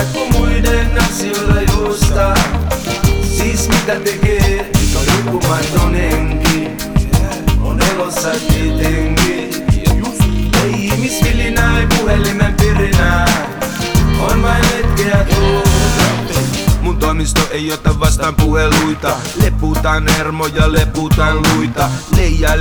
helppo muiden asioilla juosta. Siis mitä tekee, on riippumaton henki, on elossa tietenkin. Ei ihmisvilinää, ei puhelimen pirinää, on vain hetkeä tuota. Mun toimisto ei ota vastaan puheluita, leputaan hermoja, leputaan luita.